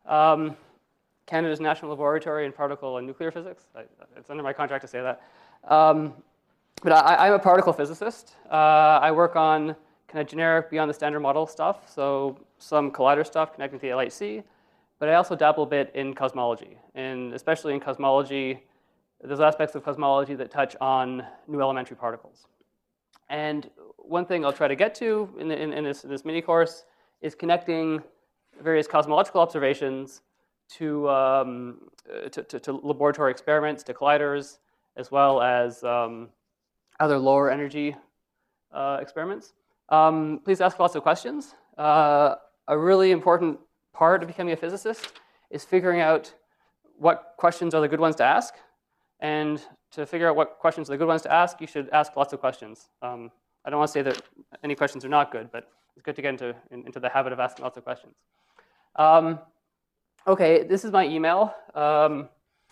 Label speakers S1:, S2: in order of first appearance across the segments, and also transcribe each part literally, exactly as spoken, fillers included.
S1: um, Canada's National Laboratory in Particle and Nuclear Physics. I, it's under my contract to say that. Um, but I, I'm a particle physicist. Uh, I work on kind of generic beyond the standard model stuff, so some collider stuff connecting to the L H C. But I also dabble a bit in cosmology, and especially in cosmology, there's aspects of cosmology that touch on new elementary particles. And one thing I'll try to get to in, in, in, this, in this mini course is connecting various cosmological observations to, um, to, to, to laboratory experiments, to colliders, as well as um, other lower energy uh, experiments. Um, please ask lots of questions. Uh, a really important part of becoming a physicist is figuring out what questions are the good ones to ask. And to figure out what questions are the good ones to ask, you should ask lots of questions. Um, I don't want to say that any questions are not good, but it's good to get into, in, into the habit of asking lots of questions. Um, okay, this is my email. Um,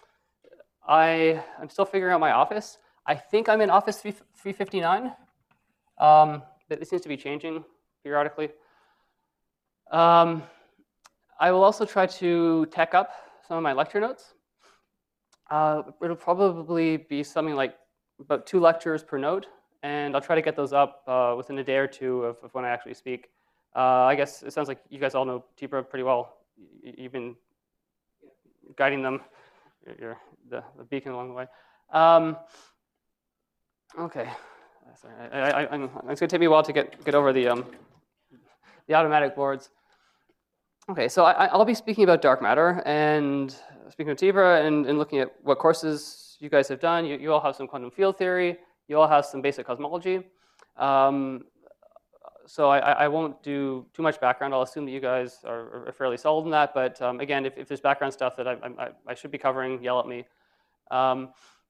S1: I, I'm still figuring out my office. I think I'm in office three fifty-nine, um, but it seems to be changing periodically. Um, I will also try to tech up some of my lecture notes. Uh, it'll probably be something like about two lectures per note, and I'll try to get those up uh, within a day or two of, of when I actually speak. Uh, I guess it sounds like you guys all know Tibra pretty well. You've been guiding them, you're the, the beacon along the way. Um, okay, sorry, I, I, I, I'm, it's going to take me a while to get, get over the, um, the automatic boards. Okay, so I, I'll be speaking about dark matter and speaking of Tibra and, and looking at what courses you guys have done. You, you all have some quantum field theory. You all have some basic cosmology. Um, so I, I won't do too much background. I'll assume that you guys are, are fairly solid in that. But um, again, if, if there's background stuff that I, I, I should be covering, yell at me. Um,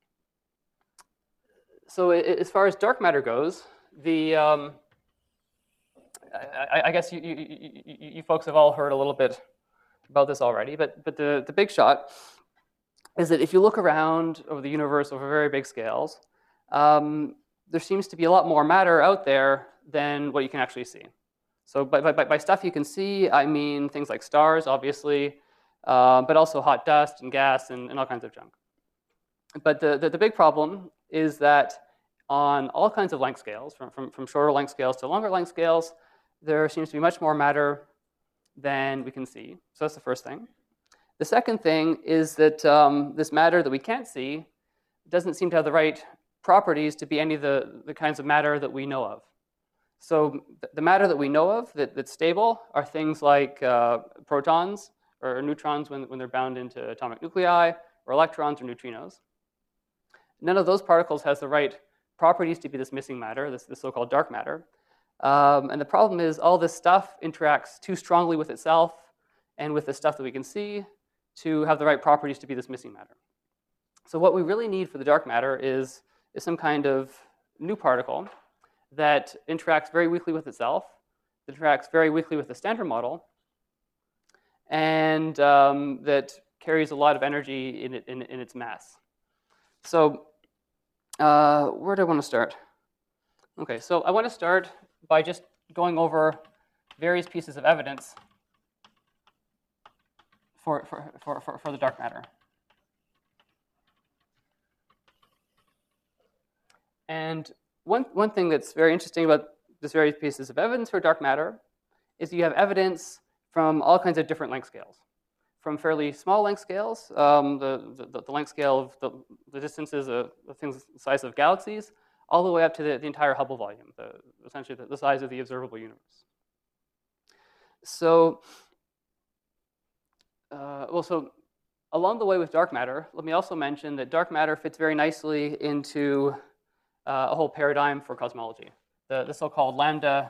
S1: so as far as dark matter goes, the um, I, I guess you, you, you, you folks have all heard a little bit about this already, but, but the, the big shot is that if you look around over the universe over very big scales, um, there seems to be a lot more matter out there than what you can actually see. So by, by, by stuff you can see, I mean things like stars, obviously, uh, but also hot dust and gas and, and all kinds of junk. But the, the, the big problem is that on all kinds of length scales, from, from, from shorter length scales to longer length scales, there seems to be much more matter than we can see. So that's the first thing. The second thing is that um, this matter that we can't see doesn't seem to have the right properties to be any of the, the kinds of matter that we know of. So th the matter that we know of that, that's stable are things like uh, protons or neutrons when, when they're bound into atomic nuclei, or electrons or neutrinos. None of those particles has the right properties to be this missing matter, this, this so-called dark matter. Um, and the problem is all this stuff interacts too strongly with itself and with the stuff that we can see to have the right properties to be this missing matter. So what we really need for the dark matter is, is some kind of new particle that interacts very weakly with itself, that interacts very weakly with the standard model, and um, that carries a lot of energy in, it, in, in its mass. So uh, where do I want to start? Okay, so I want to start by just going over various pieces of evidence for, for, for, for, for the dark matter. And one, one thing that's very interesting about this various pieces of evidence for dark matter is you have evidence from all kinds of different length scales. From fairly small length scales, um, the, the, the length scale of the, the distances of the things the size of galaxies, all the way up to the, the entire Hubble volume, the, essentially the, the size of the observable universe. So, uh, well, so along the way with dark matter, let me also mention that dark matter fits very nicely into uh, a whole paradigm for cosmology, the, the so-called lambda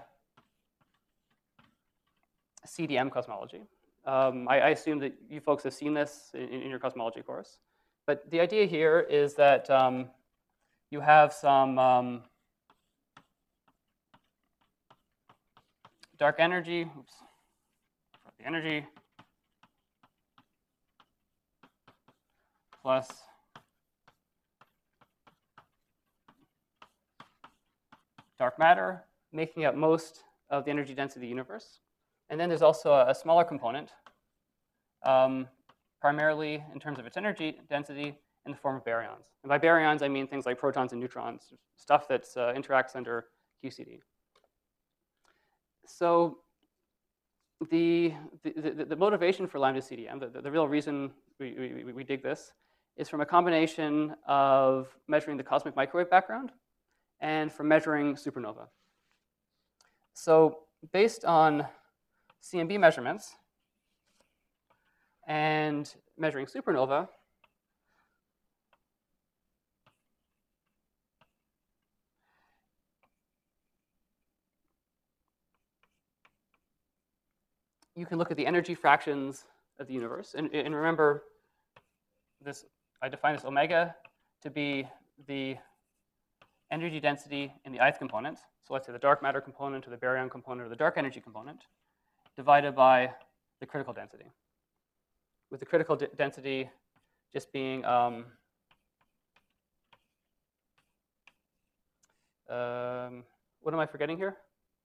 S1: C D M cosmology. Um, I, I assume that you folks have seen this in, in your cosmology course. But the idea here is that um, you have some um, dark energy, oops, the energy plus dark matter, making up most of the energy density of the universe. And then there's also a, a smaller component, um, primarily in terms of its energy density in the form of baryons. And by baryons, I mean things like protons and neutrons, stuff that uh, interacts under Q C D. So the, the, the, the motivation for lambda C D M, the, the, the real reason we, we, we dig this, is from a combination of measuring the cosmic microwave background and from measuring supernova. So based on C M B measurements and measuring supernova, you can look at the energy fractions of the universe. And, and remember, this, I define this omega to be the energy density in the ith component. So let's say the dark matter component or the baryon component or the dark energy component divided by the critical density. With the critical density just being um, um, what am I forgetting here?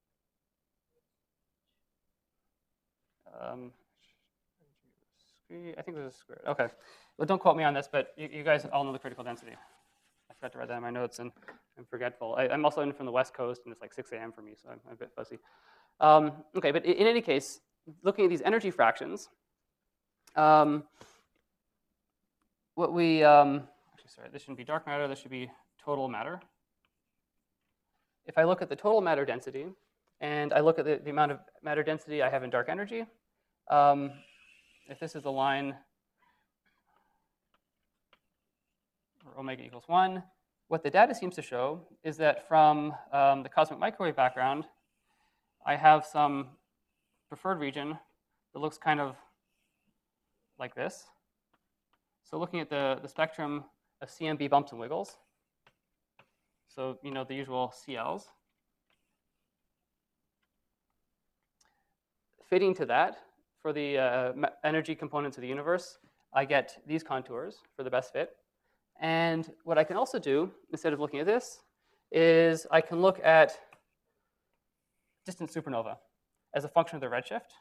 S1: Um, I think this is squared. Okay. Well, don't quote me on this, but you, you guys all know the critical density. I forgot to write that in my notes, and I'm forgetful. I, I'm also in from the West Coast, and it's like six A M for me, so I'm, I'm a bit fuzzy. Um, okay, but in, in any case, looking at these energy fractions, um, what we, um, actually, sorry, this shouldn't be dark matter, this should be total matter. If I look at the total matter density, and I look at the, the amount of matter density I have in dark energy, um, if this is a line where omega equals one, what the data seems to show is that from um, the cosmic microwave background, I have some preferred region that looks kind of like this. So looking at the, the spectrum of C M B bumps and wiggles, so you know the usual C Ls, fitting to that, for the uh, energy components of the universe, I get these contours for the best fit. And what I can also do, instead of looking at this, is I can look at distant supernova as a function of the redshift.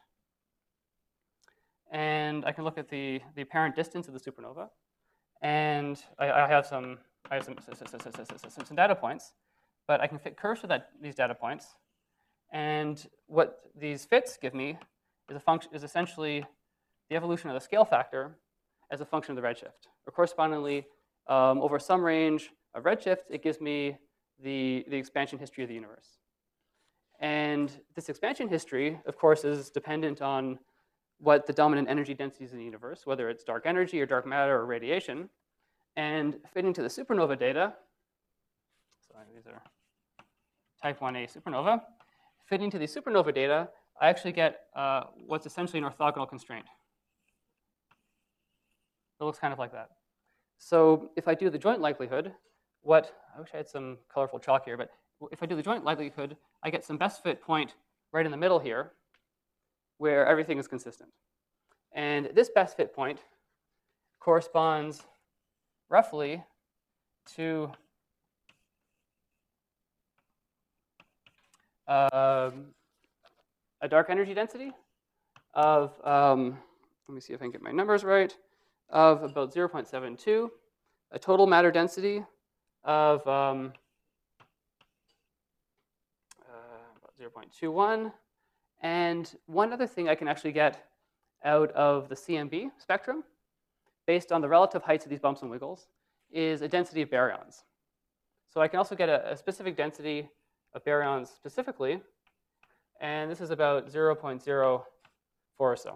S1: And I can look at the, the apparent distance of the supernova. And I, I have, some, I have some, some, some data points, but I can fit curves to that, these data points. And what these fits give me is a function is essentially the evolution of the scale factor as a function of the redshift. Or correspondingly, um, over some range of redshift, it gives me the, the expansion history of the universe. And this expansion history, of course, is dependent on what the dominant energy densities in the universe, whether it's dark energy or dark matter or radiation. And fitting to the supernova data, so these are type one A supernova, fitting to the supernova data, I actually get uh, what's essentially an orthogonal constraint. It looks kind of like that. So if I do the joint likelihood, what, I wish I had some colorful chalk here, but if I do the joint likelihood, I get some best fit point right in the middle here where everything is consistent. And this best fit point corresponds roughly to um, a dark energy density of, um, let me see if I can get my numbers right, of about zero point seven two, a total matter density of um, uh, about zero point two one, and one other thing I can actually get out of the C M B spectrum, based on the relative heights of these bumps and wiggles, is a density of baryons. So I can also get a, a specific density of baryons specifically, and this is about zero point zero four or so.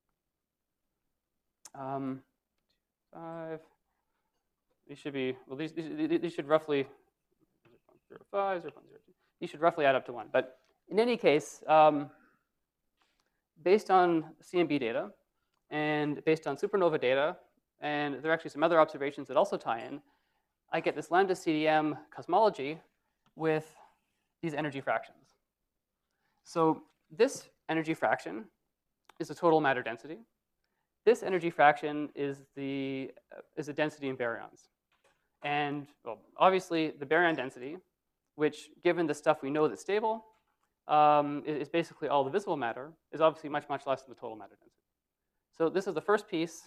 S1: Um, five. These should be, well, these, these, these should roughly, zero point zero five, zero point zero two. These should roughly add up to one. But in any case, um, based on C M B data and based on supernova data, and there are actually some other observations that also tie in, I get this lambda C D M cosmology with these energy fractions. So this energy fraction is the total matter density. This energy fraction is the uh, is the density in baryons. And well, obviously the baryon density, which given the stuff we know that's stable, um, is basically all the visible matter, is obviously much, much less than the total matter density. So this is the first piece.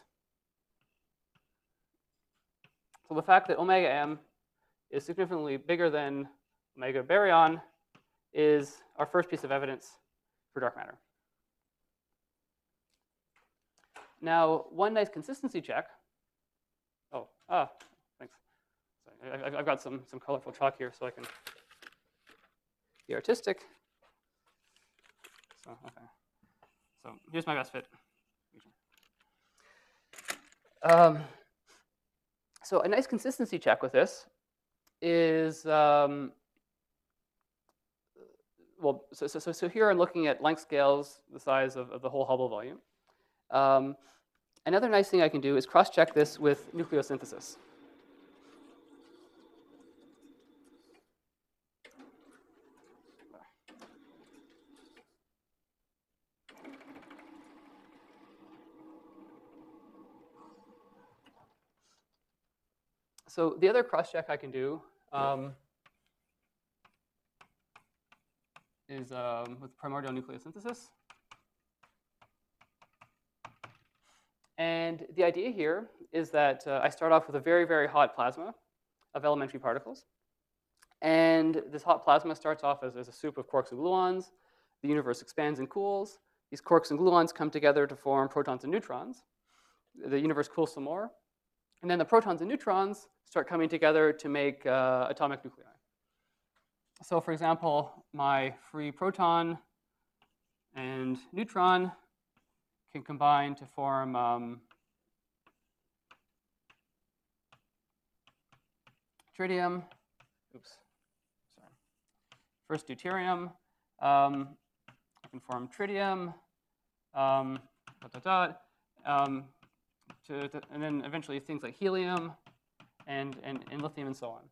S1: So the fact that omega m is significantly bigger than omega baryon is our first piece of evidence for dark matter. Now, one nice consistency check. Oh, ah, thanks. Sorry, I've got some, some colorful chalk here so I can be artistic. So, okay. So here's my best fit region. Um, so a nice consistency check with this is, um, well, so, so, so here I'm looking at length scales the size of, of the whole Hubble volume. Um, another nice thing I can do is cross-check this with nucleosynthesis. So the other cross-check I can do um, is um, with primordial nucleosynthesis. And the idea here is that uh, I start off with a very, very hot plasma of elementary particles. And this hot plasma starts off as, as a soup of quarks and gluons. The universe expands and cools. These quarks and gluons come together to form protons and neutrons. The universe cools some more. And then the protons and neutrons start coming together to make uh, atomic nuclei. So for example, my free proton and neutron can combine to form um, tritium. Oops, sorry. First deuterium. Um, I can form tritium. Um, dot, dot, dot, um, to, to, and then eventually things like helium and, and, and lithium and so on.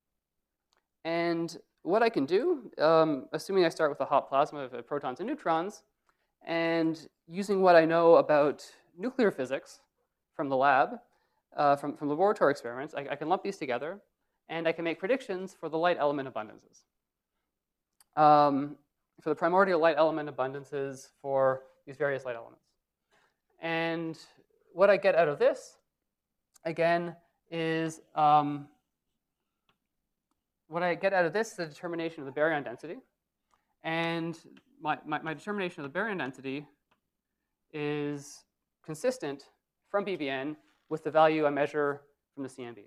S1: And what I can do, um, assuming I start with a hot plasma of uh, protons and neutrons, and using what I know about nuclear physics from the lab, uh, from, from laboratory experiments, I, I can lump these together, and I can make predictions for the light element abundances. Um, for the primordial light element abundances for these various light elements. And what I get out of this, again, is um, what I get out of this is the determination of the baryon density. And my, my, my determination of the baryon density is consistent from B B N with the value I measure from the C M B.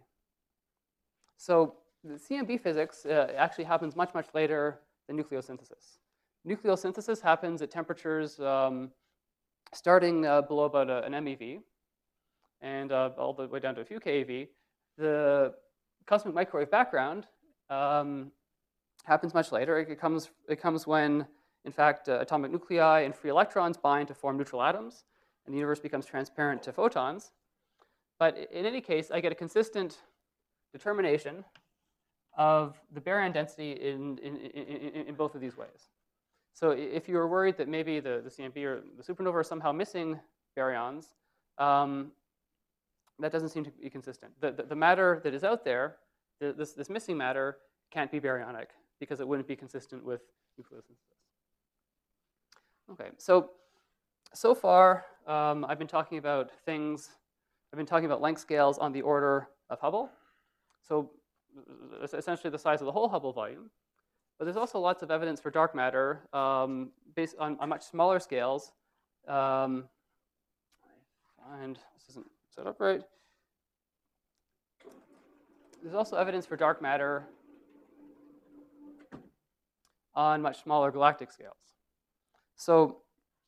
S1: So the C M B physics uh, actually happens much, much later than nucleosynthesis. Nucleosynthesis happens at temperatures um, starting uh, below about a, an M E V and uh, all the way down to a few K E V. The cosmic microwave background um, happens much later. It comes, it comes when, in fact, uh, atomic nuclei and free electrons bind to form neutral atoms, and the universe becomes transparent to photons. But in any case, I get a consistent determination of the baryon density in, in, in, in both of these ways. So if you were worried that maybe the, the C M B or the supernova are somehow missing baryons, um, that doesn't seem to be consistent. The, the, the matter that is out there, the, this, this missing matter, can't be baryonic because it wouldn't be consistent with nucleosynthesis. Okay, so so far um, I've been talking about things, I've been talking about length scales on the order of Hubble. So it's essentially the size of the whole Hubble volume. But there's also lots of evidence for dark matter um, based on, on much smaller scales. Um, I find this isn't set up right. There's also evidence for dark matter on much smaller galactic scales. So,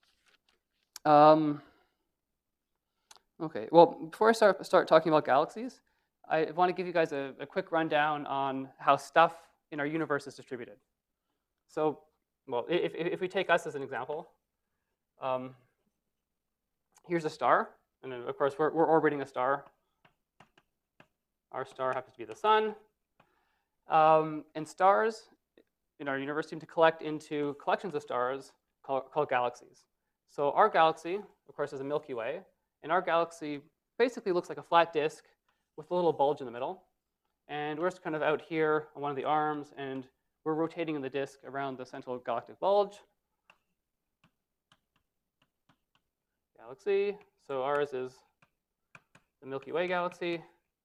S1: um, okay, well, before I start, start talking about galaxies, I want to give you guys a, a quick rundown on how stuff in our universe is distributed. So, well, if, if we take us as an example, um, here's a star, and then of course we're, we're orbiting a star. Our star happens to be the sun. Um, and stars in our universe seem to collect into collections of stars called, called galaxies. So our galaxy, of course, is a Milky Way, and our galaxy basically looks like a flat disk with a little bulge in the middle. And we're just kind of out here on one of the arms, and we're rotating in the disk around the central galactic bulge. Galaxy. So ours is the Milky Way galaxy.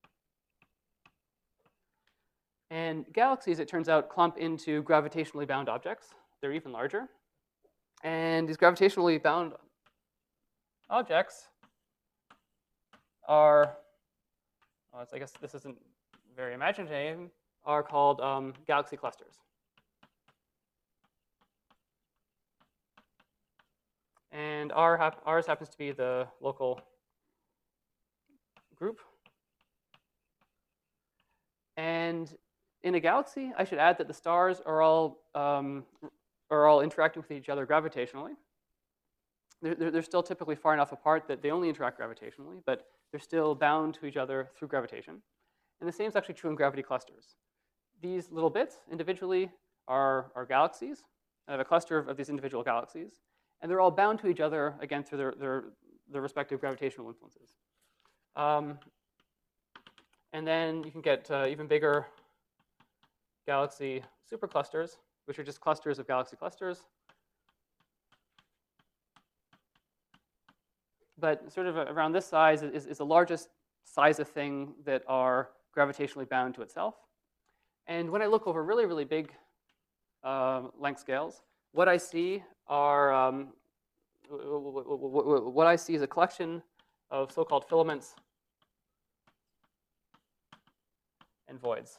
S1: And galaxies, it turns out, clump into gravitationally bound objects. They're even larger. And these gravitationally bound objects are, well, I guess this isn't very imaginative, are called um, galaxy clusters. And our hap ours happens to be the local group. And in a galaxy, I should add that the stars are all, um, are all interacting with each other gravitationally. They're, they're still typically far enough apart that they only interact gravitationally, but they're still bound to each other through gravitation. And the same is actually true in gravity clusters. These little bits individually are, are galaxies. I have a cluster of, of these individual galaxies. And they're all bound to each other, again, through their, their, their respective gravitational influences. Um, and then you can get uh, even bigger galaxy superclusters, which are just clusters of galaxy clusters. But sort of around this size is, is the largest size of thing that are gravitationally bound to itself. And when I look over really, really big uh, length scales, what I see are um, what I see is a collection of so-called filaments and voids.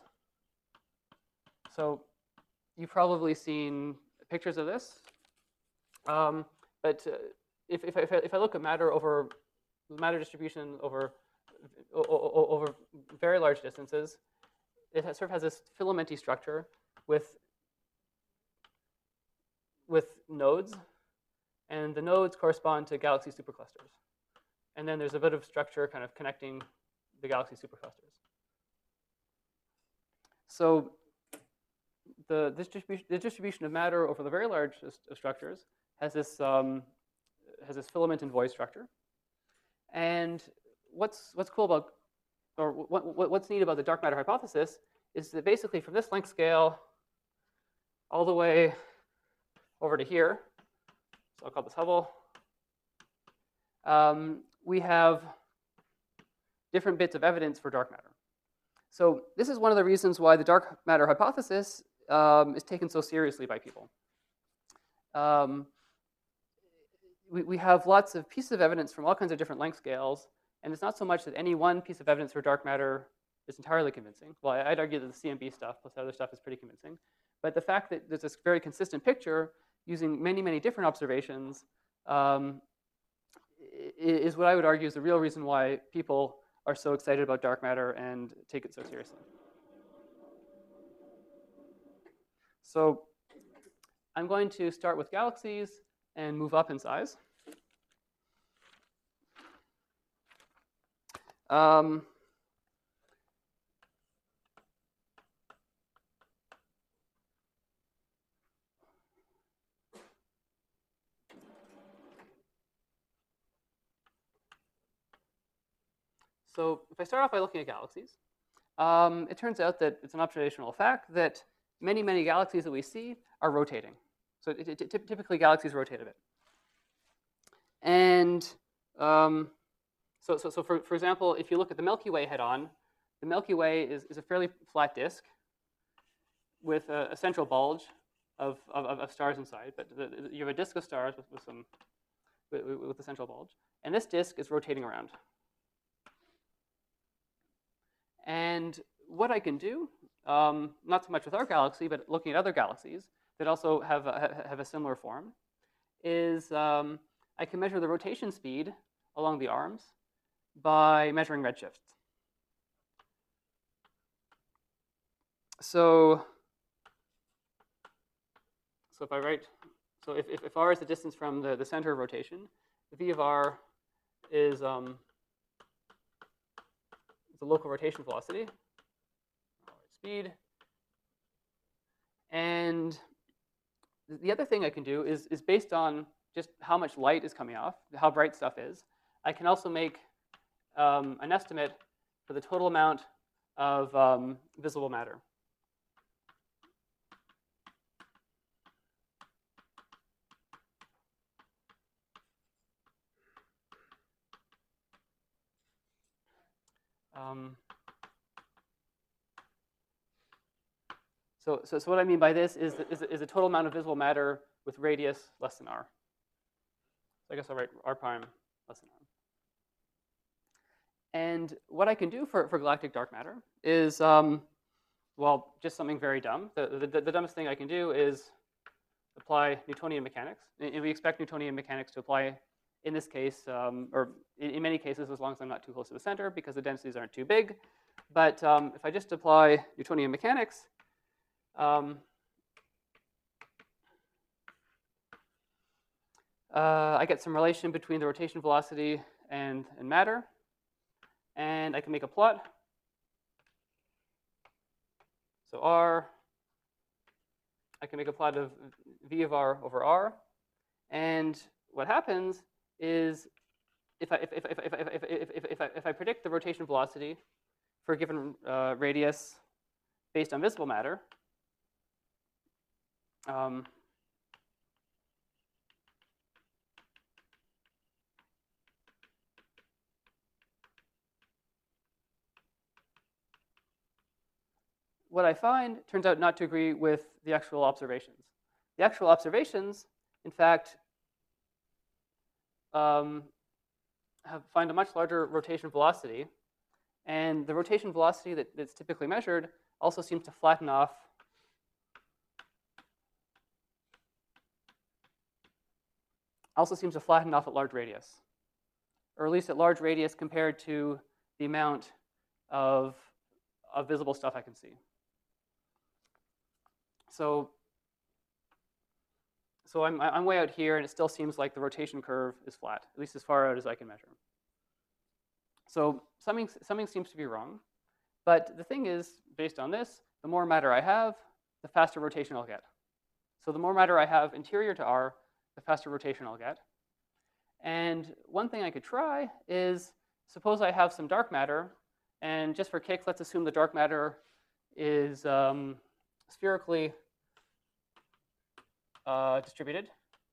S1: So you've probably seen pictures of this, um, but uh, if, if, if, I, if I look at matter over matter distribution over over very large distances, it has, sort of has this filamenty structure with with nodes, and the nodes correspond to galaxy superclusters. And then there's a bit of structure kind of connecting the galaxy superclusters. So the, this distribution, the distribution of matter over the very large structures has this, um, has this filament and void structure. And what's, what's cool about, or what, what's neat about the dark matter hypothesis is that basically from this length scale all the way over to here, so I'll call this Hubble, um, we have different bits of evidence for dark matter. So this is one of the reasons why the dark matter hypothesis um, is taken so seriously by people. Um, we, we have lots of pieces of evidence from all kinds of different length scales, and it's not so much that any one piece of evidence for dark matter is entirely convincing. Well, I'd argue that the C M B stuff plus other stuff is pretty convincing. But the fact that there's this very consistent picture using many, many different observations um, is what I would argue is the real reason why people are so excited about dark matter and take it so seriously. So I'm going to start with galaxies and move up in size. Um, So if I start off by looking at galaxies, um, it turns out that it's an observational fact that many, many galaxies that we see are rotating. So it, it, it, typically galaxies rotate a bit. And um, so, so, so for, for example, if you look at the Milky Way head-on, the Milky Way is, is a fairly flat disk with a, a central bulge of, of, of stars inside. But the, you have a disk of stars with, with, some, with, with a central bulge. And this disk is rotating around. And what I can do, um, not so much with our galaxy, but looking at other galaxies that also have a, have a similar form, is um, I can measure the rotation speed along the arms by measuring redshift. So, so if I write, so if, if, if r is the distance from the, the center of rotation, the v of r is um, the local rotation velocity, speed. And the other thing I can do is, is based on just how much light is coming off, how bright stuff is, I can also make um, an estimate for the total amount of um, visible matter. Um, so, so, so what I mean by this is, is, is a total amount of visible matter with radius less than r. So I guess I'll write r prime less than r. And what I can do for, for galactic dark matter is, um, well, just something very dumb. The, the, the dumbest thing I can do is apply Newtonian mechanics. And we expect Newtonian mechanics to apply in this case, um, or in, in many cases, as long as I'm not too close to the center, because the densities aren't too big. But um, if I just apply Newtonian mechanics, um, uh, I get some relation between the rotation velocity and, and matter. And I can make a plot. So R, I can make a plot of V of R over R. And what happens is if I, if, if, if, if, if, if, if, if, I, if I predict the rotation velocity for a given uh, radius based on visible matter, um, what I find turns out not to agree with the actual observations. The actual observations, in fact, um, have, find a much larger rotation velocity. And the rotation velocity that, that's typically measured also seems to flatten off also seems to flatten off at large radius, or at least at large radius compared to the amount of, of visible stuff I can see. So, so I'm, I'm way out here, and it still seems like the rotation curve is flat, at least as far out as I can measure. So something, something seems to be wrong. But the thing is, based on this, the more matter I have, the faster rotation I'll get. So the more matter I have interior to R, the faster rotation I'll get. And one thing I could try is, suppose I have some dark matter, and just for kicks, let's assume the dark matter is um, spherically uh, distributed.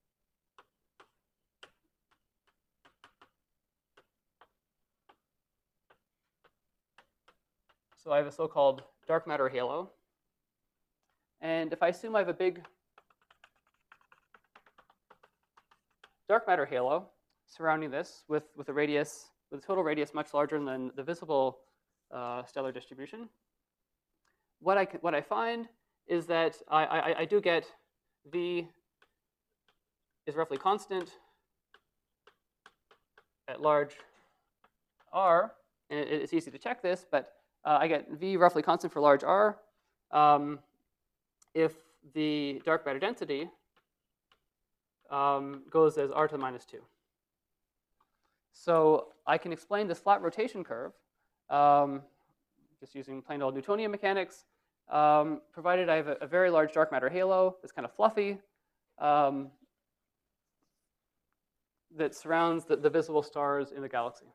S1: So I have a so-called dark matter halo. And if I assume I have a big dark matter halo surrounding this with, with a radius, with a total radius much larger than the visible uh, stellar distribution, what I, what I find is that I, I, I do get V is roughly constant at large R. And it, it's easy to check this, but uh, I get V roughly constant for large R um, if the dark matter density um, goes as R to the minus two. So I can explain this flat rotation curve um, just using plain old Newtonian mechanics, um, provided I have a, a very large dark matter halo that's kind of fluffy, um, that surrounds the, the visible stars in the galaxy.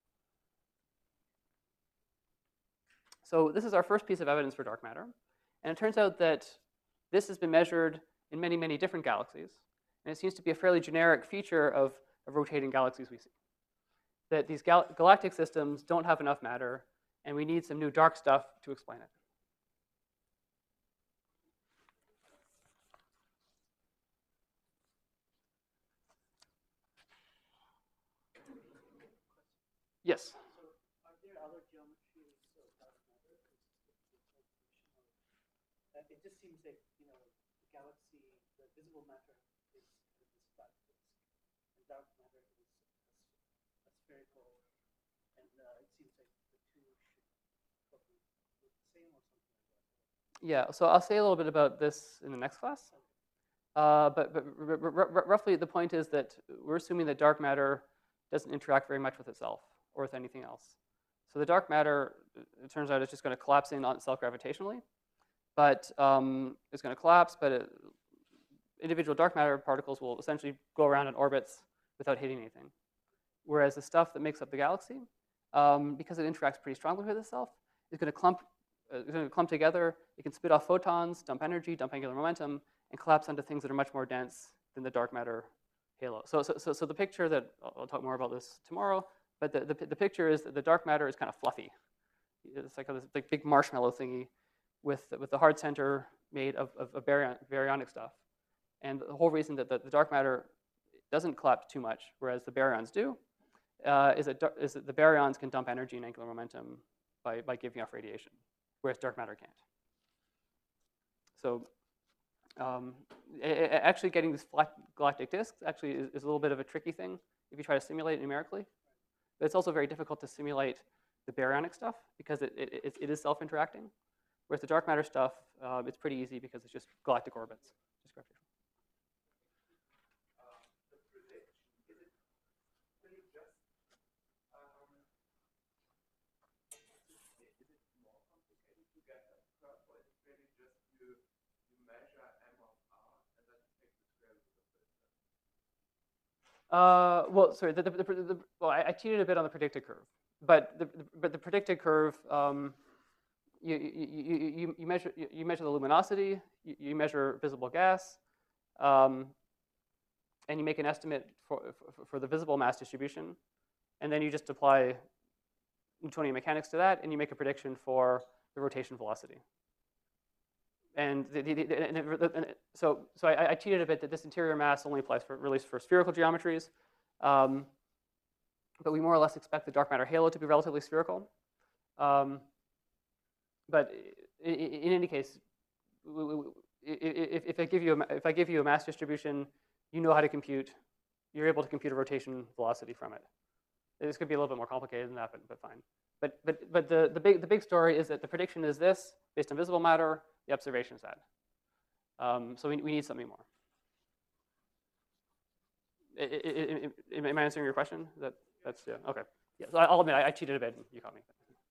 S1: So this is our first piece of evidence for dark matter. And it turns out that this has been measured in many, many different galaxies. And it seems to be a fairly generic feature of, of rotating galaxies we see. That these gal galactic systems don't have enough matter, and we need some new dark stuff to explain it. Yes?
S2: It just seems like, you know, the galaxy, the visible matter is this flat disk, and dark matter is a, a spherical, and uh, it seems like the two should probably look the same or something like that.
S1: Yeah, so I'll say a little bit about this in the next class. Uh, but but roughly the point is that we're assuming that dark matter doesn't interact very much with itself or with anything else. So the dark matter, it turns out, is just going to collapse in on itself gravitationally. But um, it's going to collapse, but it, individual dark matter particles will essentially go around in orbits without hitting anything. Whereas the stuff that makes up the galaxy, um, because it interacts pretty strongly with itself, is going to clump, uh, going to clump together. It can spit off photons, dump energy, dump angular momentum, and collapse onto things that are much more dense than the dark matter halo. So, so, so, so the picture that I'll talk more about this tomorrow, but the, the, the picture is that the dark matter is kind of fluffy. It's like a this like big marshmallow thingy with with the hard center made of, of, of baryon, baryonic stuff. And the whole reason that the, the dark matter doesn't collapse too much, whereas the baryons do, uh, is, that, is that the baryons can dump energy and angular momentum by, by giving off radiation, whereas dark matter can't. So um, it, it actually getting these flat galactic disks actually is, is a little bit of a tricky thing if you try to simulate it numerically. But it's also very difficult to simulate the baryonic stuff because it, it, it, it is self-interacting. Whereas the dark matter stuff, uh, it's pretty easy because it's just galactic orbits. Just gravitational. Uh, well, sorry. The, the, the, the, well, I, I cheated a bit on the predicted curve, but the, the but the predicted curve, um, you, you, you, you measure you measure the luminosity, you, you measure visible gas, um, and you make an estimate for, for for the visible mass distribution, and then you just apply Newtonian mechanics to that, and you make a prediction for the rotation velocity. And, the, the, the, and, it, and it, so, so I, I cheated a bit that this interior mass only applies for really for spherical geometries, um, but we more or less expect the dark matter halo to be relatively spherical. Um, but in, in any case, if, if I give you a, if I give you a mass distribution, you know how to compute. You're able to compute a rotation velocity from it. This could be a little bit more complicated than that, but, but fine. But but but the the big the big story is that the prediction is this based on visible matter. The observation is that. Um, so we, we need something more. It, it, it, am I answering your question? That, that's, yeah, okay. Yeah, so I'll admit, I, I cheated a bit, and you caught me.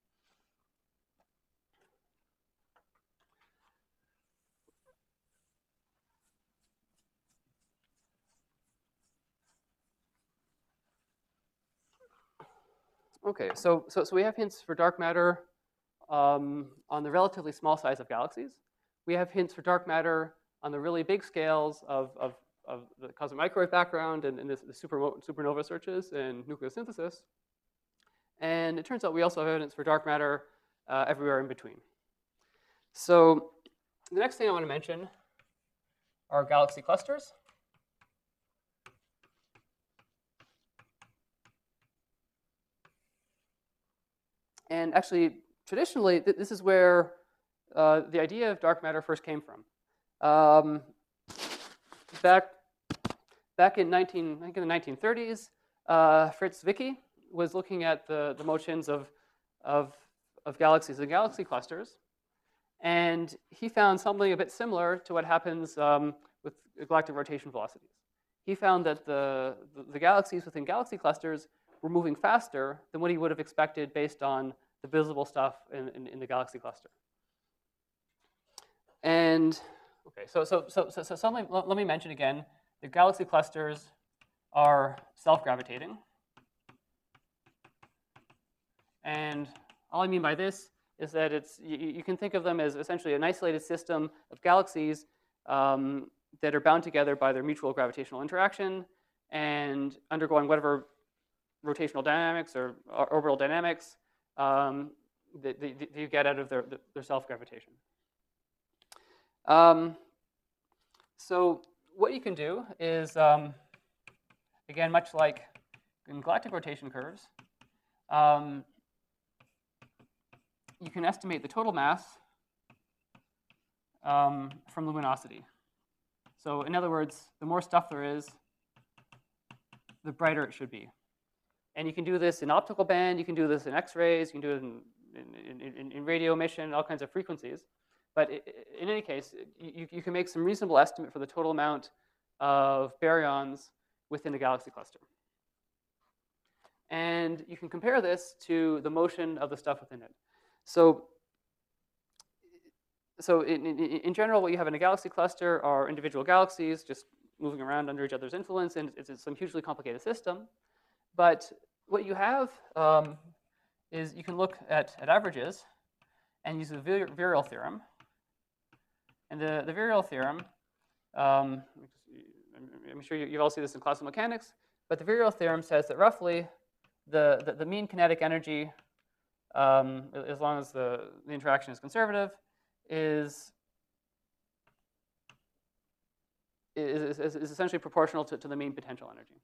S1: Okay, so, so, so we have hints for dark matter um, on the relatively small size of galaxies. We have hints for dark matter on the really big scales of, of, of the cosmic microwave background and, and this, the super, supernova searches and nucleosynthesis. And it turns out we also have evidence for dark matter uh, everywhere in between. So the next thing I want to mention are galaxy clusters. And actually, traditionally, th this is where uh, the idea of dark matter first came from. Um, back, back in nineteen, I think in the nineteen thirties, uh, Fritz Zwicky was looking at the, the motions of, of, of galaxies and galaxy clusters. And he found something a bit similar to what happens um, with galactic rotation velocities. He found that the, the, the galaxies within galaxy clusters were moving faster than what he would have expected based on the visible stuff in, in, in the galaxy cluster. And okay, so so so so, so something, let, let me mention again, the galaxy clusters are self-gravitating. And all I mean by this is that it's you, you can think of them as essentially an isolated system of galaxies um, that are bound together by their mutual gravitational interaction and undergoing whatever rotational dynamics or, or orbital dynamics um, that, that, that you get out of their, their self-gravitation. Um, so what you can do is, um, again, much like in galactic rotation curves, um, you can estimate the total mass um, from luminosity. So in other words, the more stuff there is, the brighter it should be. And you can do this in optical band, you can do this in X-rays, you can do it in, in, in, in radio emission, all kinds of frequencies. But in any case, you, you can make some reasonable estimate for the total amount of baryons within a galaxy cluster. And you can compare this to the motion of the stuff within it. So, so in, in, in general, what you have in a galaxy cluster are individual galaxies just moving around under each other's influence, and it's some hugely complicated system. But what you have um, is you can look at, at averages and use the virial theorem. And the, the virial theorem, um, I'm sure you've all seen this in classical mechanics, but the virial theorem says that roughly the, the, the mean kinetic energy um, as long as the, the interaction is conservative, is, is, is, is essentially proportional to, to the mean potential energy.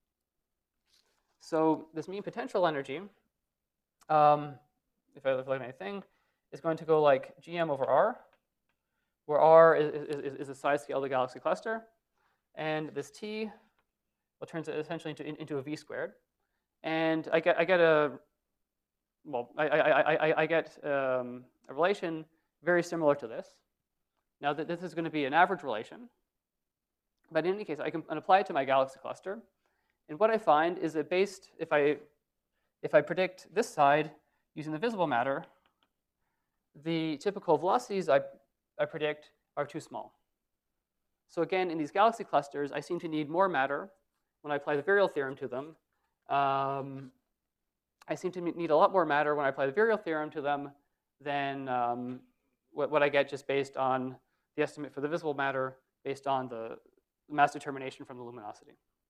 S1: So this mean potential energy, um, if I look at anything, is going to go like G M over R, where R is, is, is the size scale of the galaxy cluster, and this T will turn it essentially into, into a V squared. And I get, I get a, well, I, I, I, I get um, a relation very similar to this. Now, that this is going to be an average relation, but in any case, I can apply it to my galaxy cluster. And what I find is that based, if I, if I predict this side using the visible matter, the typical velocities I, I predict are too small. So again, in these galaxy clusters, I seem to need more matter when I apply the virial theorem to them. Um, I seem to need a lot more matter when I apply the virial theorem to them than um, what, what I get just based on the estimate for the visible matter based on the mass determination from the luminosity.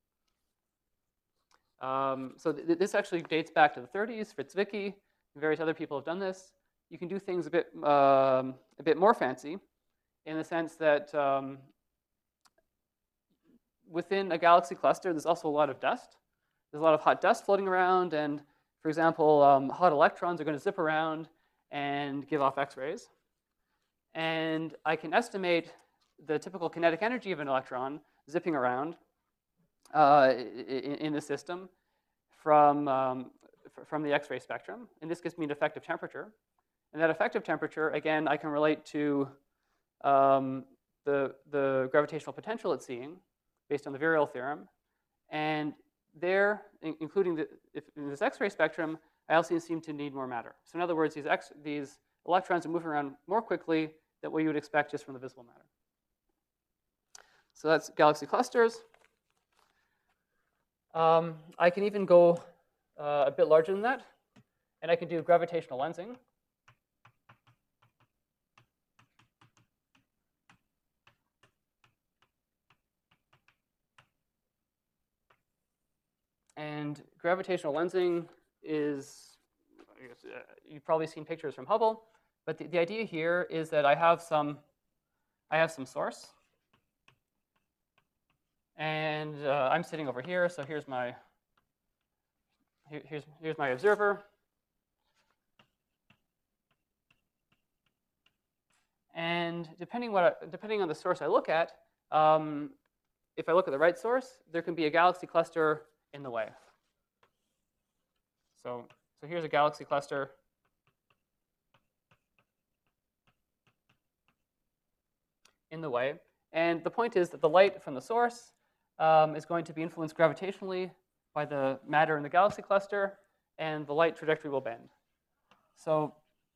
S1: Um, so th this actually dates back to the thirties. Fitzvicky and various other people have done this. You can do things a bit, um, a bit more fancy in the sense that um, within a galaxy cluster, there's also a lot of dust. There's a lot of hot dust floating around, and for example, um, hot electrons are going to zip around and give off X-rays. And I can estimate the typical kinetic energy of an electron zipping around uh, in, in the system from, um, from the X-ray spectrum. And this gives me an effective temperature. And that effective temperature, again, I can relate to um, the, the gravitational potential it's seeing based on the virial theorem. And there, in, including the, if in this X-ray spectrum, I also seem to need more matter. So in other words, these, X, these electrons are moving around more quickly than what you would expect just from the visible matter. So that's galaxy clusters. Um, I can even go uh, a bit larger than that, and I can do gravitational lensing. And gravitational lensing is, I guess, uh, you've probably seen pictures from Hubble, but the, the idea here is that I have some, I have some source, and uh, I'm sitting over here. So here's my, here, here's here's my observer, and depending what I, depending on the source I look at, um, if I look at the right source, there can be a galaxy cluster in the way. So, so here's a galaxy cluster. In the way. And the point is that the light from the source um, is going to be influenced gravitationally by the matter in the galaxy cluster, and the light trajectory will bend. So,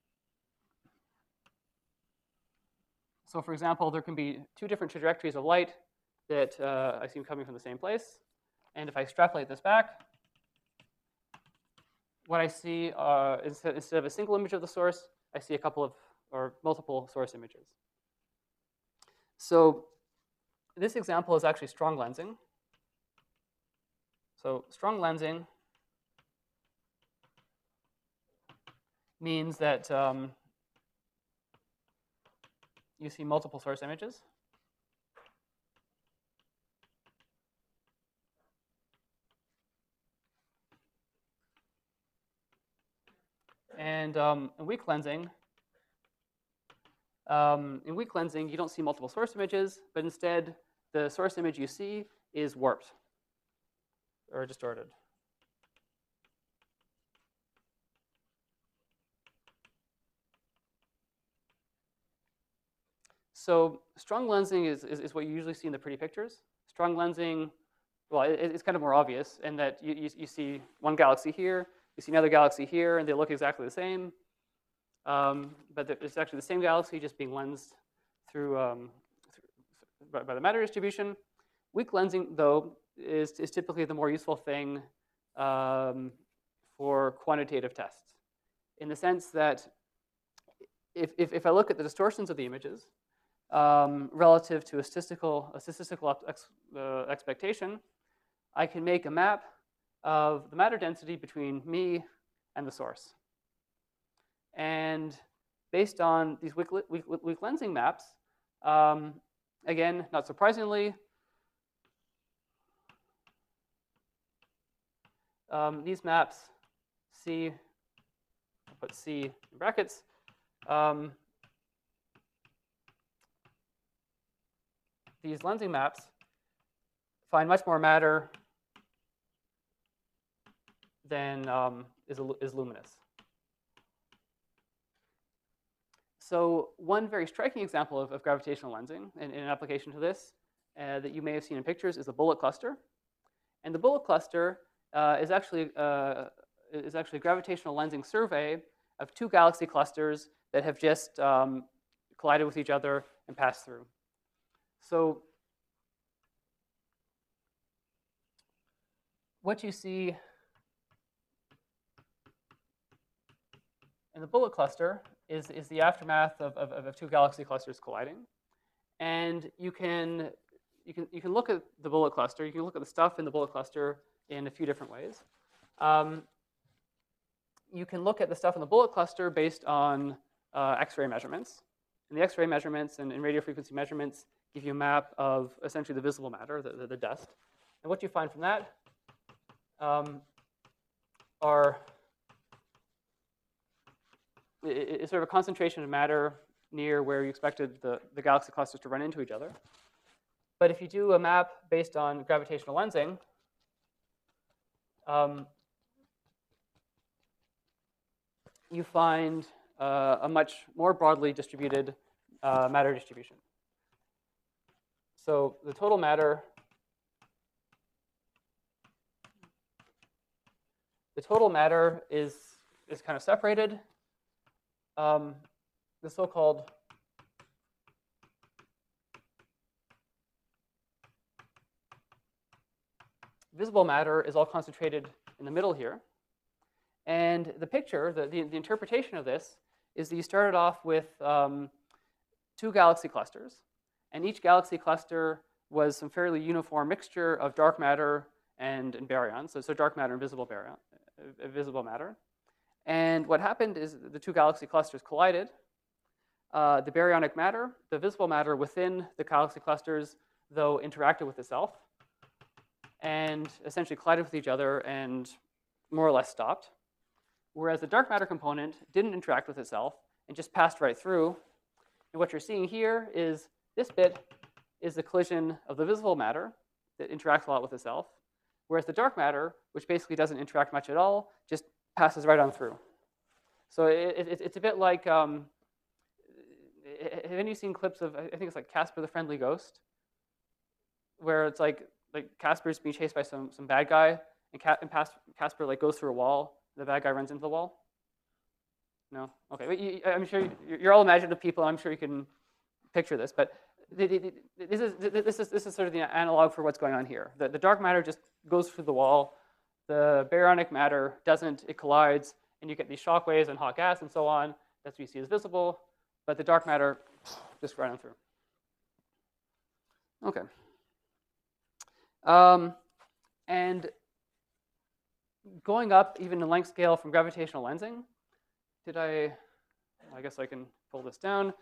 S1: so for example, there can be two different trajectories of light that uh, I see coming from the same place. And if I extrapolate this back, what I see, uh, instead, instead of a single image of the source, I see a couple of, or multiple source images. So this example is actually strong lensing. So strong lensing means that um, you see multiple source images. And um, in weak lensing, um, in weak lensing, you don't see multiple source images, but instead, the source image you see is warped or distorted. So strong lensing is, is, is what you usually see in the pretty pictures. Strong lensing, well, it, it's kind of more obvious in that you, you, you see one galaxy here, you see another galaxy here, and they look exactly the same. Um, but it's actually the same galaxy just being lensed through, um, through by, by the matter distribution. Weak lensing, though, is, is typically the more useful thing um, for quantitative tests, in the sense that if, if, if I look at the distortions of the images um, relative to a statistical, a statistical ex, uh, expectation, I can make a map of the matter density between me and the source. And based on these weak, weak, weak lensing maps, um, again, not surprisingly, um, these maps, C, I'll put C in brackets, um, these lensing maps find much more matter than um, is, is luminous. So one very striking example of, of gravitational lensing in, in an application to this uh, that you may have seen in pictures is the bullet cluster. And the bullet cluster uh, is, actually, uh, is actually a gravitational lensing survey of two galaxy clusters that have just um, collided with each other and passed through. So what you see in the bullet cluster is, is the aftermath of, of, of two galaxy clusters colliding. And you can, you, can, you can look at the bullet cluster, you can look at the stuff in the bullet cluster in a few different ways. Um, you can look at the stuff in the bullet cluster based on uh, X-ray measurements. And the X-ray measurements and, and radio frequency measurements give you a map of essentially the visible matter, the, the, the dust. And what you find from that um, are is sort of a concentration of matter near where you expected the, the galaxy clusters to run into each other. But if you do a map based on gravitational lensing, um, you find uh, a much more broadly distributed uh, matter distribution. So the total matter, the total matter is, is kind of separated. Um, the so-called visible matter is all concentrated in the middle here. And the picture, the, the, the interpretation of this, is that you started off with um, two galaxy clusters. And each galaxy cluster was some fairly uniform mixture of dark matter and, and baryons. So, so dark matter and visible, baryon, uh, visible matter. And what happened is the two galaxy clusters collided. Uh, the baryonic matter, the visible matter within the galaxy clusters, though, interacted with itself and essentially collided with each other and more or less stopped. Whereas the dark matter component didn't interact with itself and just passed right through. And what you're seeing here is this bit is the collision of the visible matter that interacts a lot with itself, whereas the dark matter, which basically doesn't interact much at all, just passes right on through. So it, it, it's a bit like, um, have any of you seen clips of, I think it's like Casper the Friendly Ghost, where it's like, like Casper's being chased by some, some bad guy, and, Ca and Casper like goes through a wall, the bad guy runs into the wall? No? Okay, but you, I'm sure you, you're all imaginative people, I'm sure you can picture this, but this is, this is, this is sort of the analog for what's going on here. The, the dark matter just goes through the wall, the baryonic matter doesn't, it collides, and you get these shock waves and hot gas and so on. That's what you see as visible, but the dark matter just right on through. Okay. Um, and going up even in length scale from gravitational lensing, did I, I guess I can pull this down.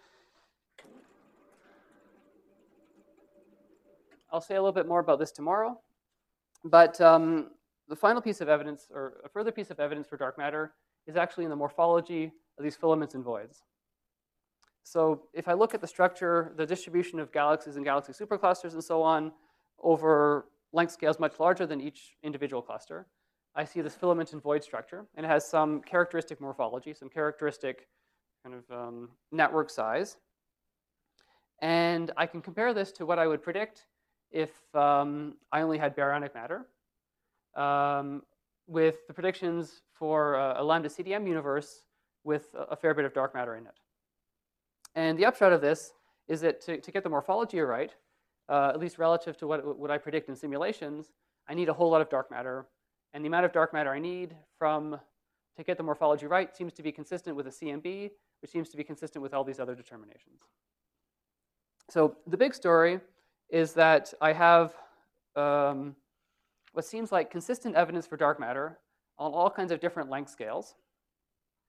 S1: I'll say a little bit more about this tomorrow, but um, the final piece of evidence, or a further piece of evidence for dark matter, is actually in the morphology of these filaments and voids. So if I look at the structure, the distribution of galaxies and galaxy superclusters and so on over length scales much larger than each individual cluster, I see this filament and void structure, and it has some characteristic morphology, some characteristic kind of um, network size. And I can compare this to what I would predict if um, I only had baryonic matter, um, with the predictions for a, a lambda C D M universe with a, a fair bit of dark matter in it. And the upshot of this is that to, to get the morphology right, uh, at least relative to what, what I predict in simulations, I need a whole lot of dark matter. And the amount of dark matter I need from to get the morphology right seems to be consistent with a C M B, which seems to be consistent with all these other determinations. So the big story is that I have um, what seems like consistent evidence for dark matter on all kinds of different length scales.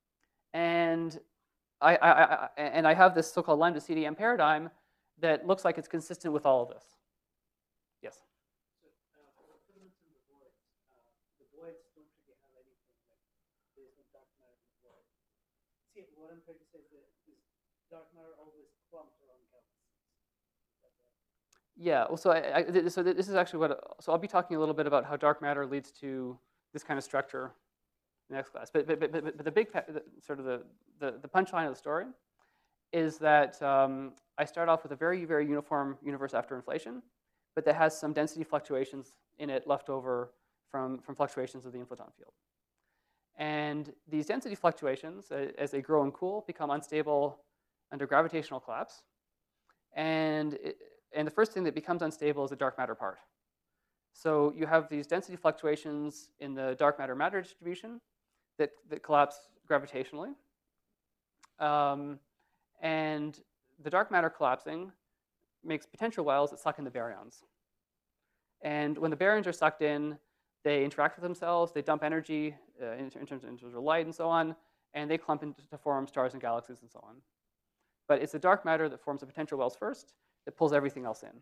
S1: And I, I, I, and I have this so-called lambda C D M paradigm that looks like it's consistent with all of this. Yes?
S2: So uh, for the filaments in the voids, uh, the voids don't really have anything, like there's no dark matter in the void. See, what I'm trying to say is that is dark matter always clumped around galaxies. Is that right?
S1: Yeah, well, so, I, I, so this is actually what, so I'll be talking a little bit about how dark matter leads to this kind of structure in the next class. But, but, but, but, but the big, the, sort of the, the, the punchline of the story is that um, I start off with a very, very uniform universe after inflation, but that has some density fluctuations in it left over from, from fluctuations of the inflaton field. And these density fluctuations, uh, as they grow and cool, become unstable under gravitational collapse. And, it, and the first thing that becomes unstable is the dark matter part. So you have these density fluctuations in the dark matter matter distribution that, that collapse gravitationally. Um, and the dark matter collapsing makes potential wells that suck in the baryons. And when the baryons are sucked in, they interact with themselves, they dump energy uh, in, in, terms, in terms of light and so on, and they clump into to form stars and galaxies and so on. But it's the dark matter that forms the potential wells first that pulls everything else in.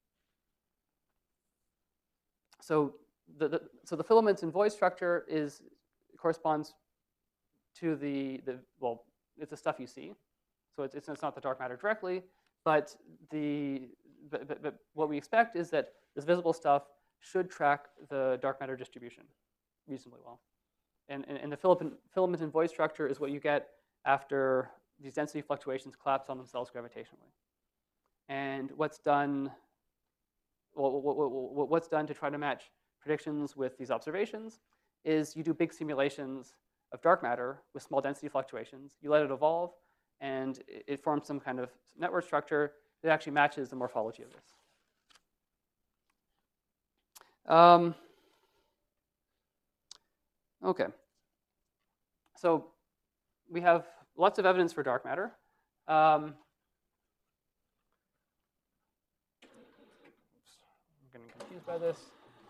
S1: So the, the, so the filaments in void structure is, corresponds to the, the, well, it's the stuff you see. So it's, it's not the dark matter directly, but, the, but, but, but what we expect is that this visible stuff should track the dark matter distribution reasonably well. And, and, and the filament, filament in void structure is what you get after these density fluctuations collapse on themselves gravitationally. And what's done, well, what's done to try to match predictions with these observations is you do big simulations of dark matter with small density fluctuations. You let it evolve, and it forms some kind of network structure that actually matches the morphology of this. Um, okay. So we have lots of evidence for dark matter. Um, I'm getting confused by this.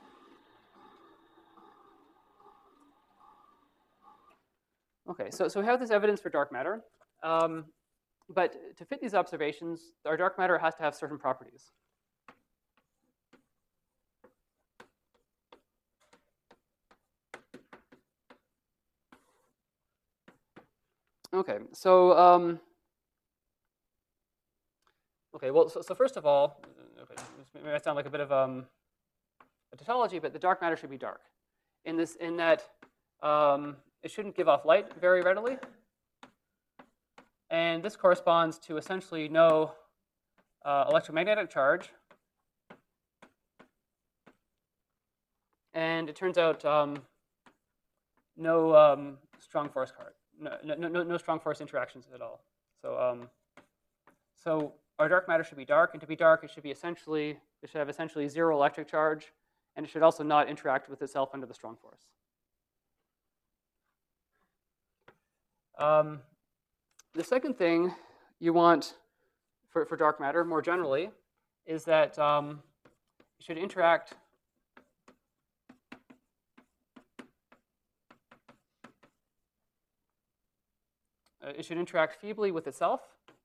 S1: Okay, so, so we have this evidence for dark matter. Um, but to fit these observations, our dark matter has to have certain properties. Okay, so um, okay, well, so, so first of all, okay, this may sound like a bit of um, a tautology, but the dark matter should be dark, in this, in that um, it shouldn't give off light very readily, and this corresponds to essentially no uh, electromagnetic charge, and it turns out um, no um, strong force card. No, no, no, no strong force interactions at all. So, um, so our dark matter should be dark, and to be dark, it should be essentially, it should have essentially zero electric charge, and it should also not interact with itself under the strong force. Um, the second thing you want for, for dark matter, more generally, is that um, it should interact uh, it should interact feebly with itself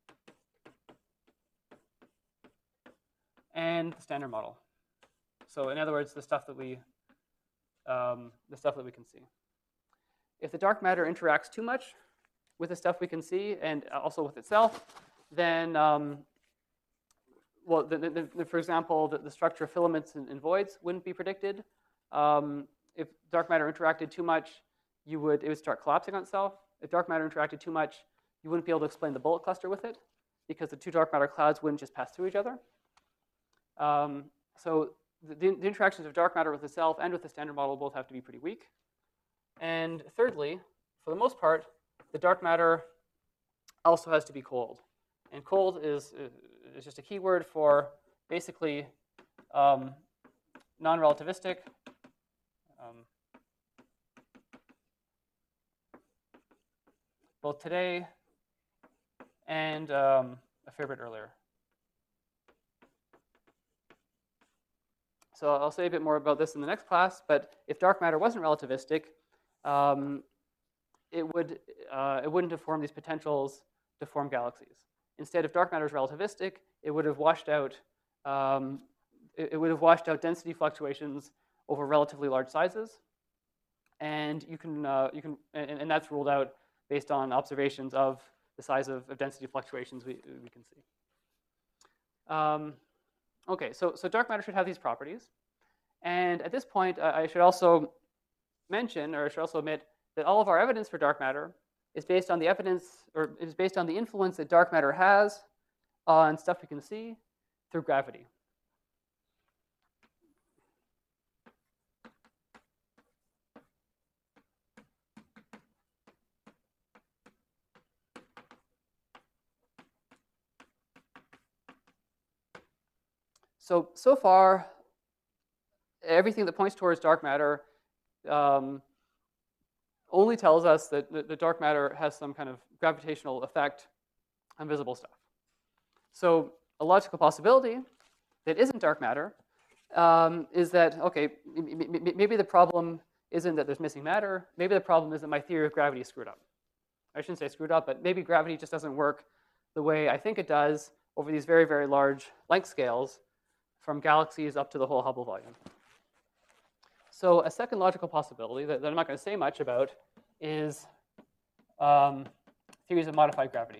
S1: and the standard model. So in other words, the stuff that we um, the stuff that we can see. If the dark matter interacts too much with the stuff we can see and also with itself, then um, well, the, the, the, for example, the, the structure of filaments and, and voids wouldn't be predicted. Um, if dark matter interacted too much, you would it would start collapsing on itself. If dark matter interacted too much, you wouldn't be able to explain the bullet cluster with it, because the two dark matter clouds wouldn't just pass through each other. Um, so the, the interactions of dark matter with itself and with the standard model both have to be pretty weak. And thirdly, for the most part, the dark matter also has to be cold. And cold is, is just a keyword for basically um, non-relativistic. Um, both today and um, a fair bit earlier. So I'll say a bit more about this in the next class, but if dark matter wasn't relativistic, um, it, would, uh, it wouldn't have formed these potentials to form galaxies. Instead, if dark matter is relativistic, it would have washed out, um, it, it would have washed out density fluctuations over relatively large sizes. And you can, uh, you can and, and that's ruled out based on observations of the size of, of density fluctuations we, we can see. Um, okay, so, so dark matter should have these properties. And at this point, uh, I should also mention, or I should also admit, that all of our evidence for dark matter is based on the evidence, or is based on the influence that dark matter has on stuff we can see through gravity. So, so far, everything that points towards dark matter um, only tells us that the, the dark matter has some kind of gravitational effect on visible stuff. So a logical possibility that isn't dark matter um, is that, okay, maybe the problem isn't that there's missing matter. Maybe the problem is that my theory of gravity is screwed up. I shouldn't say screwed up, but maybe gravity just doesn't work the way I think it does over these very, very large length scales from galaxies up to the whole Hubble volume. So a second logical possibility that, that I'm not going to say much about is um, theories of modified gravity.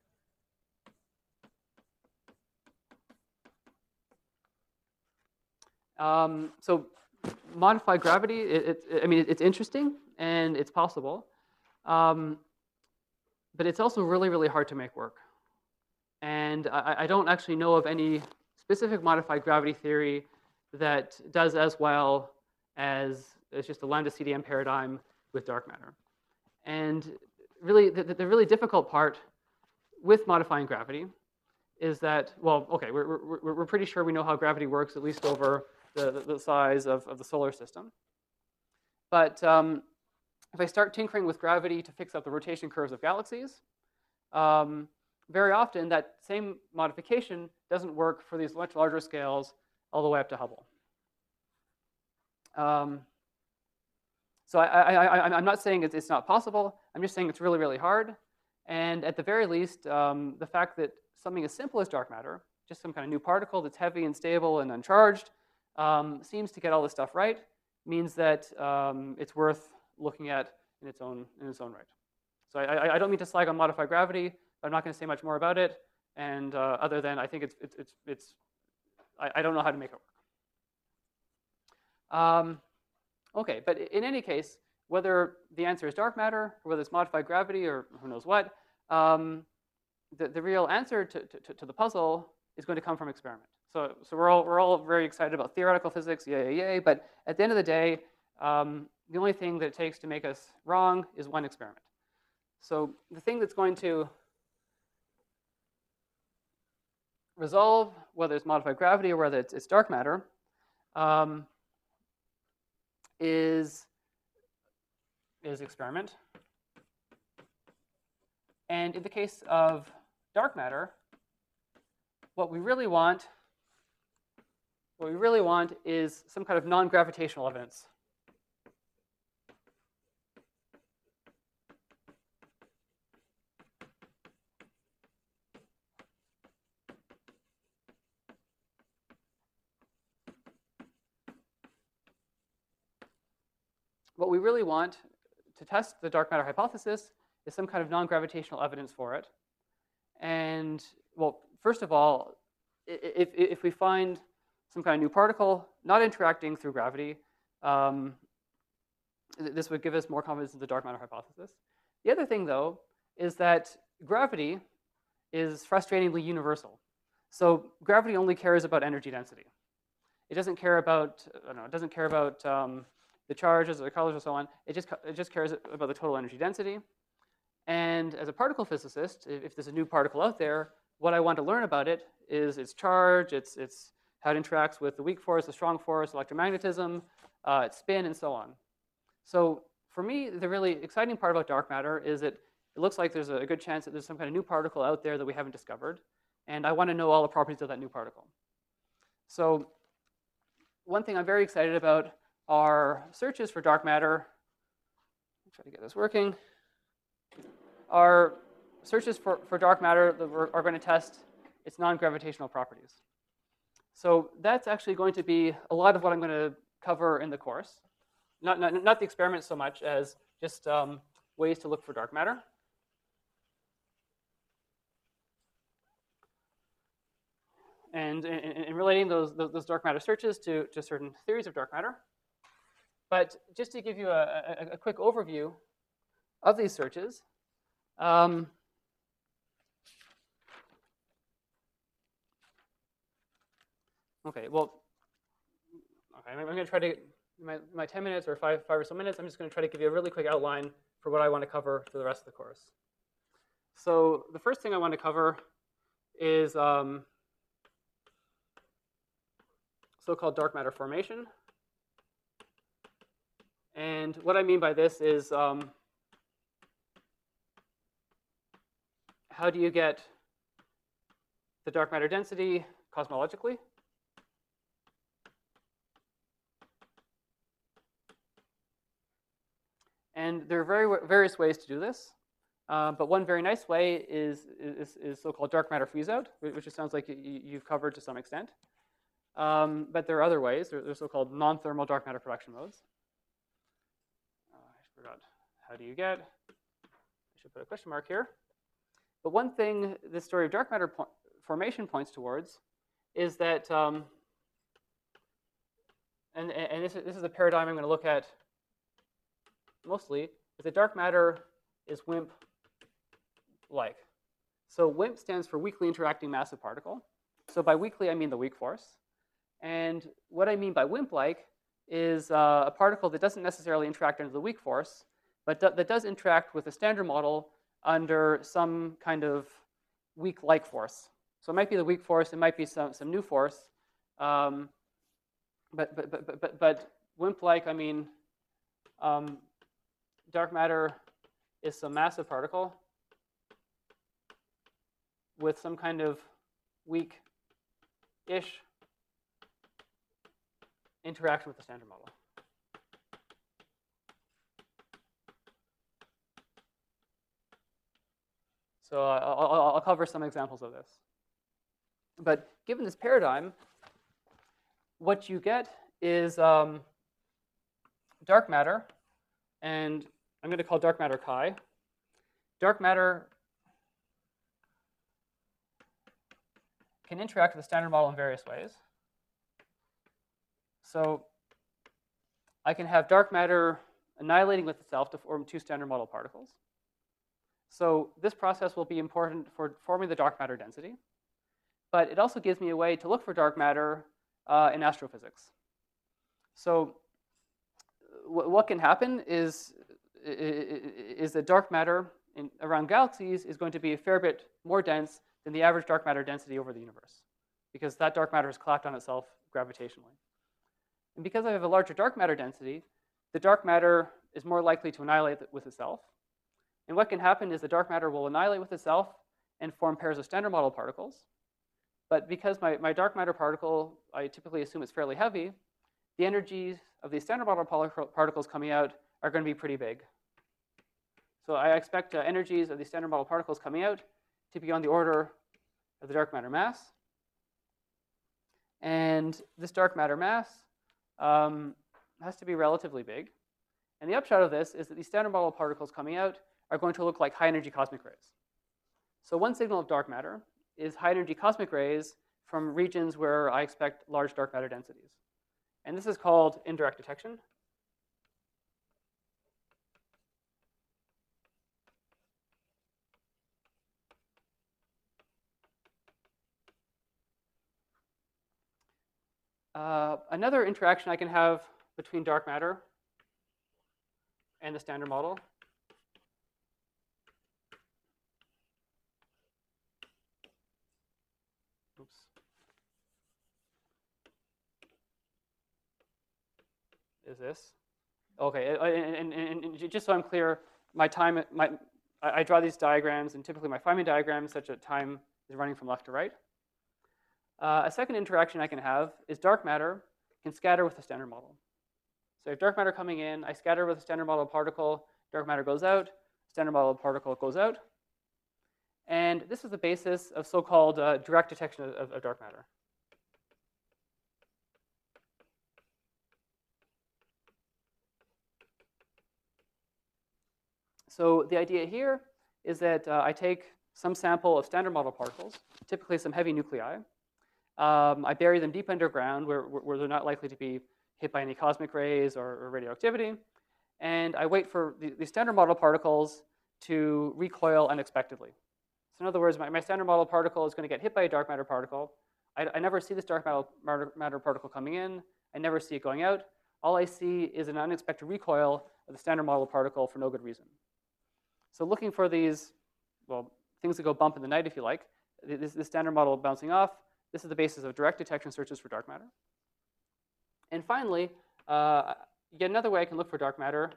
S1: Um, so modified gravity, it, it, I mean, it's interesting and it's possible, um, but it's also really, really hard to make work. And I, I don't actually know of any specific modified gravity theory that does as well as, as just a lambda C D M paradigm with dark matter. And really, the, the really difficult part with modifying gravity is that, well, okay, we're, we're, we're pretty sure we know how gravity works, at least over the, the, the size of, of the solar system. But um, if I start tinkering with gravity to fix up the rotation curves of galaxies, um, very often that same modification doesn't work for these much larger scales all the way up to Hubble. Um, so I, I, I, I'm not saying it's, it's not possible. I'm just saying it's really, really hard. And at the very least, um, the fact that something as simple as dark matter, just some kind of new particle that's heavy and stable and uncharged, um, seems to get all this stuff right, means that um, it's worth looking at in its own, in its own right. So I, I don't mean to slag on modified gravity, but I'm not going to say much more about it. And uh, other than I think it's, it's, it's, it's I, I don't know how to make it work. Um, okay, but in any case, whether the answer is dark matter, or whether it's modified gravity, or who knows what, um, the, the real answer to, to, to the puzzle is going to come from experiment. So, so we're, all, we're all very excited about theoretical physics, yay, yay, yay, but at the end of the day, um, the only thing that it takes to make us wrong is one experiment. So the thing that's going to resolve whether it's modified gravity or whether it's, it's dark matter um, is, is experiment. And in the case of dark matter, what we really want, what we really want is some kind of non-gravitational evidence. What we really want to test the dark matter hypothesis is some kind of non-gravitational evidence for it. And, well, first of all, if, if we find some kind of new particle not interacting through gravity, um, this would give us more confidence in the dark matter hypothesis. The other thing, though, is that gravity is frustratingly universal. So gravity only cares about energy density. It doesn't care about, I don't know, it doesn't care about um, the charges or the colors or so on. It just, it just cares about the total energy density. And as a particle physicist, if there's a new particle out there, what I want to learn about it is its charge, its, its how it interacts with the weak force, the strong force, electromagnetism, uh, its spin, and so on. So for me, the really exciting part about dark matter is that it looks like there's a good chance that there's some kind of new particle out there that we haven't discovered. And I want to know all the properties of that new particle. So one thing I'm very excited about are searches for dark matter. I'll try to get this working. are searches for, for dark matter that we're, are going to test its non-gravitational properties. So that's actually going to be a lot of what I'm going to cover in the course. Not, not, not the experiment so much as just um, ways to look for dark matter. And in relating those, those dark matter searches to, to certain theories of dark matter. But just to give you a, a, a quick overview of these searches, um, okay, well, okay, I'm going to try to, in my, my ten minutes or five, five or so minutes, I'm just going to try to give you a really quick outline for what I want to cover for the rest of the course. So the first thing I want to cover is um, so-called dark matter formation. And what I mean by this is um, how do you get the dark matter density cosmologically? And there are very various ways to do this. Uh, but one very nice way is, is, is so-called dark matter freeze-out, which it sounds like you, you've covered to some extent. Um, but there are other ways. There, there are so-called non-thermal dark matter production modes. Uh, I forgot. How do you get? I should put a question mark here. But one thing this story of dark matter po formation points towards is that, um, and, and this, is, this is a paradigm I'm going to look at mostly, is that dark matter is WIMP-like. So WIMP stands for weakly interacting massive particle. So by weakly, I mean the weak force. And what I mean by WIMP-like is uh, a particle that doesn't necessarily interact under the weak force, but do that does interact with a standard model under some kind of weak-like force. So it might be the weak force, it might be some, some new force. Um, but, but, but, but, but WIMP-like, I mean, um, dark matter is some massive particle with some kind of weak-ish interaction with the standard model. So uh, I'll, I'll cover some examples of this. But given this paradigm, what you get is um, dark matter, and I'm going to call dark matter chi. Dark matter can interact with the standard model in various ways. So I can have dark matter annihilating with itself to form two standard model particles. So this process will be important for forming the dark matter density. But it also gives me a way to look for dark matter uh, in astrophysics. So what can happen is, is that dark matter in, around galaxies is going to be a fair bit more dense than the average dark matter density over the universe, because that dark matter is collapsed on itself gravitationally. And because I have a larger dark matter density, the dark matter is more likely to annihilate with itself. And what can happen is the dark matter will annihilate with itself and form pairs of standard model particles. But because my, my dark matter particle, I typically assume it's fairly heavy, the energies of these standard model particles coming out are going to be pretty big. So I expect uh, energies of these standard model particles coming out to be on the order of the dark matter mass. And this dark matter mass um, has to be relatively big. And the upshot of this is that these standard model particles coming out are going to look like high energy cosmic rays. So one signal of dark matter is high energy cosmic rays from regions where I expect large dark matter densities. And this is called indirect detection. Uh, another interaction I can have between dark matter and the standard model oops. Is this. Okay, and, and, and just so I'm clear, my time, my, I draw these diagrams, and typically my Feynman diagram is such that time is running from left to right. Uh, a second interaction I can have is dark matter can scatter with the standard model. So if dark matter coming in, I scatter with a standard model particle, dark matter goes out, standard model particle goes out. And this is the basis of so-called uh, direct detection of, of dark matter. So the idea here is that uh, I take some sample of standard model particles, typically some heavy nuclei. Um, I bury them deep underground where, where they're not likely to be hit by any cosmic rays or, or radioactivity. And I wait for the, the standard model particles to recoil unexpectedly. So in other words, my, my standard model particle is going to get hit by a dark matter particle. I, I never see this dark matter, matter particle coming in. I never see it going out. All I see is an unexpected recoil of the standard model particle for no good reason. So looking for these, well, things that go bump in the night, if you like, this, this standard model bouncing off, this is the basis of direct detection searches for dark matter. And finally, uh, yet another way I can look for dark matter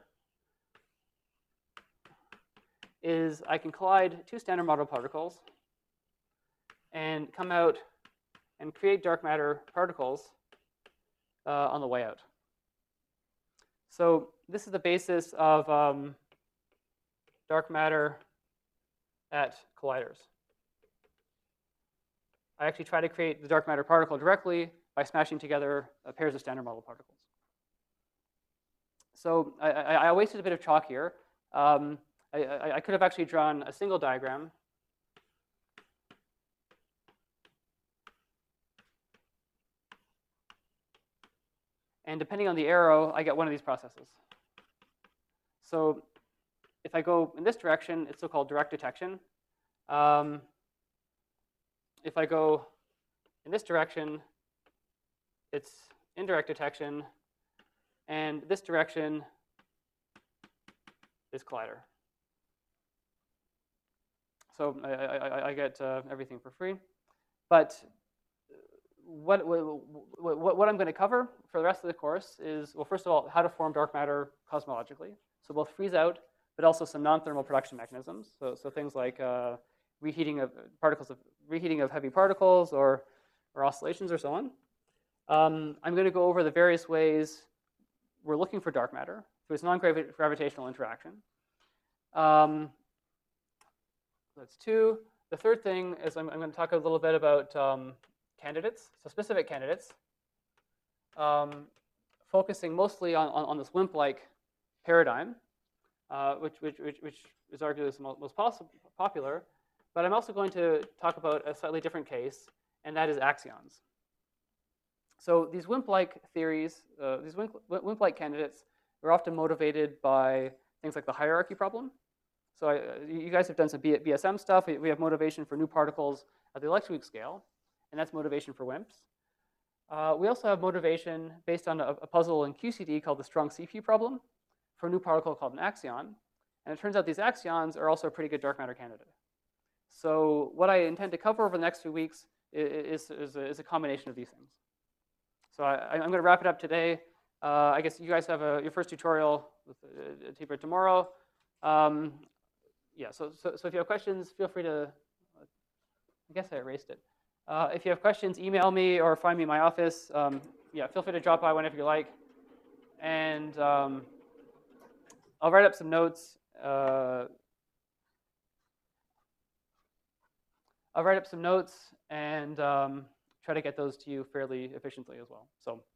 S1: is I can collide two standard model particles and come out and create dark matter particles uh, on the way out. So this is the basis of um, dark matter at colliders. I actually try to create the dark matter particle directly by smashing together uh, pairs of standard model particles. So I, I, I wasted a bit of chalk here. Um, I, I, I could have actually drawn a single diagram. And depending on the arrow, I get one of these processes. So if I go in this direction, it's so-called direct detection. Um, if I go in this direction, it's indirect detection. And this direction is collider. So I, I, I get uh, everything for free. But what, what, what I'm going to cover for the rest of the course is, well, first of all, how to form dark matter cosmologically. So both freeze out, but also some non-thermal production mechanisms. So, so things like uh, reheating of particles of reheating of heavy particles, or or oscillations, or so on. Um, I'm going to go over the various ways we're looking for dark matter through its non-gravitational interaction. Um, that's two. The third thing is I'm, I'm going to talk a little bit about um, candidates, so specific candidates, um, focusing mostly on, on, on this WIMP-like paradigm, uh, which, which, which, which is arguably the most popular. But I'm also going to talk about a slightly different case, and that is axions. So these WIMP-like theories, uh, these WIMP-like candidates are often motivated by things like the hierarchy problem. So I, you guys have done some B S M stuff. We have motivation for new particles at the electron weak scale, and that's motivation for WIMPs. Uh, we also have motivation based on a, a puzzle in Q C D called the strong C P problem for a new particle called an axion. And it turns out these axions are also a pretty good dark matter candidate. So what I intend to cover over the next few weeks is, is, a, is a combination of these things. So I, I'm going to wrap it up today. Uh, I guess you guys have a, your first tutorial with uh, T B R tomorrow. Um, yeah, so, so, so if you have questions, feel free to, I guess I erased it. Uh, if you have questions, email me or find me in my office. Um, yeah, feel free to drop by whenever you like. And um, I'll write up some notes. Uh, I'll write up some notes and um, try to get those to you fairly efficiently as well. So